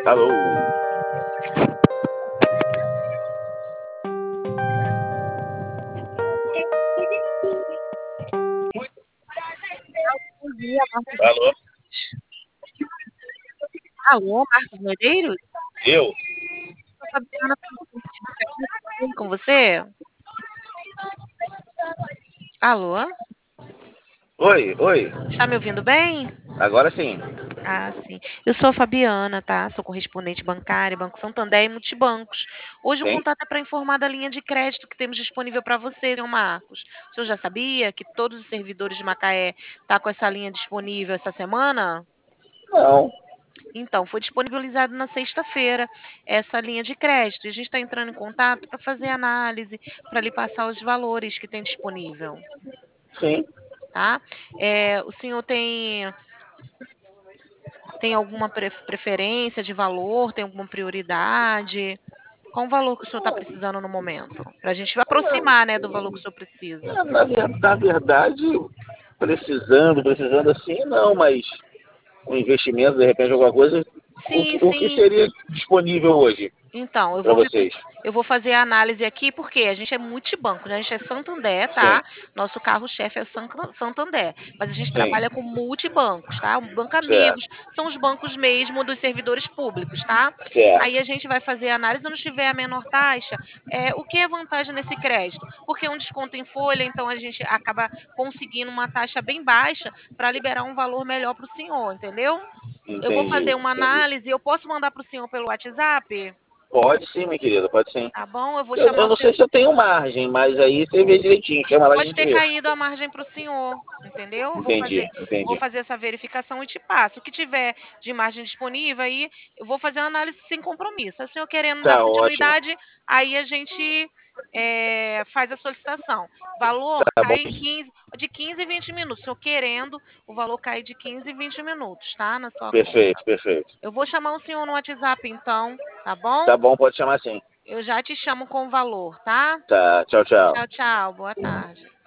Falou! Bom dia, Marcos. Alô? Alô, Marcos Medeiros? Eu? Sou Fabiana, tudo bem com você? Alô? Oi, oi. Está me ouvindo bem? Agora sim. Ah, sim. Eu sou a Fabiana, tá? Sou correspondente bancária, Banco Santander e Multibancos. Hoje o Sim? contato é para informar da linha de crédito que temos disponível para você, senhor Marcos. O senhor já sabia que todos os servidores de Macaé estão com essa linha disponível essa semana? Não. Então, foi disponibilizado na sexta-feira essa linha de crédito. E a gente está entrando em contato para fazer análise, para lhe passar os valores que tem disponível, Sim. tá? O senhor tem alguma preferência de valor? Tem alguma prioridade? Qual o valor que o senhor está precisando no momento? Para a gente aproximar, né, do valor que o senhor precisa. Na verdade, precisando assim, não, mas um investimento, de repente, alguma coisa, Sim, o que sim. seria disponível hoje Então, para vocês? eu vou fazer a análise aqui, porque a gente é multibanco, né? A gente é Santander, Sim, tá? Nosso carro-chefe é o Santander, mas a gente sim, trabalha com multibancos, tá? O Banco Amigos, certo, são os bancos mesmo dos servidores públicos, tá? Aí certo, a gente vai fazer a análise, onde tiver a menor taxa, o que é vantagem nesse crédito? Porque é um desconto em folha, então a gente acaba conseguindo uma taxa bem baixa para liberar um valor melhor para o senhor, entendeu? Eu vou entendi, fazer uma entendi. análise, eu posso mandar para o senhor pelo WhatsApp? Pode sim, minha querida, pode sim. Tá bom? Eu vou Eu chamar o não seu. sei se eu tenho margem, mas aí você vê direitinho, chama lá e a Pode gente ter vê. caído a margem para o senhor, entendeu? Entendi, Vou entendi. fazer essa verificação e te passo. O que tiver de margem disponível aí, eu vou fazer uma análise sem compromisso. Se o senhor querendo dar Tá ótimo, continuidade, aí a gente faz a solicitação. Valor tá bom. cai de 15 a 20 minutos. Se o senhor querendo, o valor cai de 15 a 20 minutos, tá? Na sua conta. Perfeito, perfeito. Eu vou chamar o senhor no WhatsApp, então, tá bom? Tá bom, pode chamar sim. Eu já te chamo com o valor, tá? Tá, tchau, tchau. Tchau, tchau. Boa tarde.